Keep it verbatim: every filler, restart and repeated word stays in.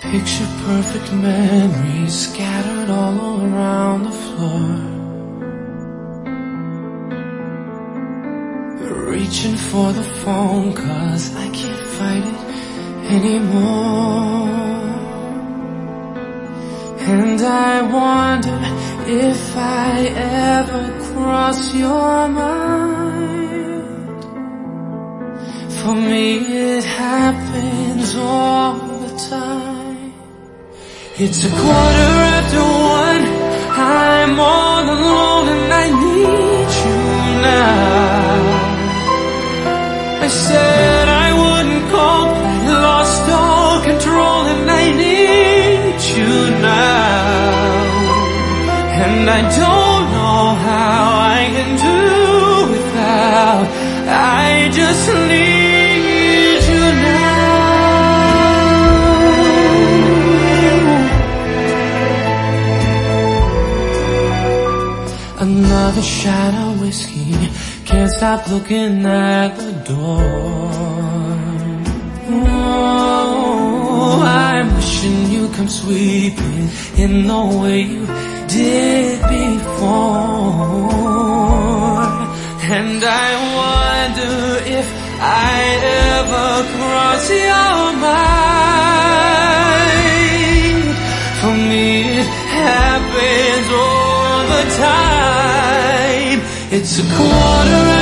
Picture perfect memories scattered all around the floor. Reaching for the phone cause I can't fight it anymore. And I wonder if I ever cross your mind. For me it happens all the time. It's a quarter after one, I'm all alone and I need you now. I said I wouldn't cope, I lost all control and I need you now. And I don't know how I can do without, I just need you now. Another shot of whiskey, can't stop looking at the door. Oh, I'm wishing you come sweeping in the way you did before. And I wonder if I ever cross your mind. For me it happens all the time. It's a quarter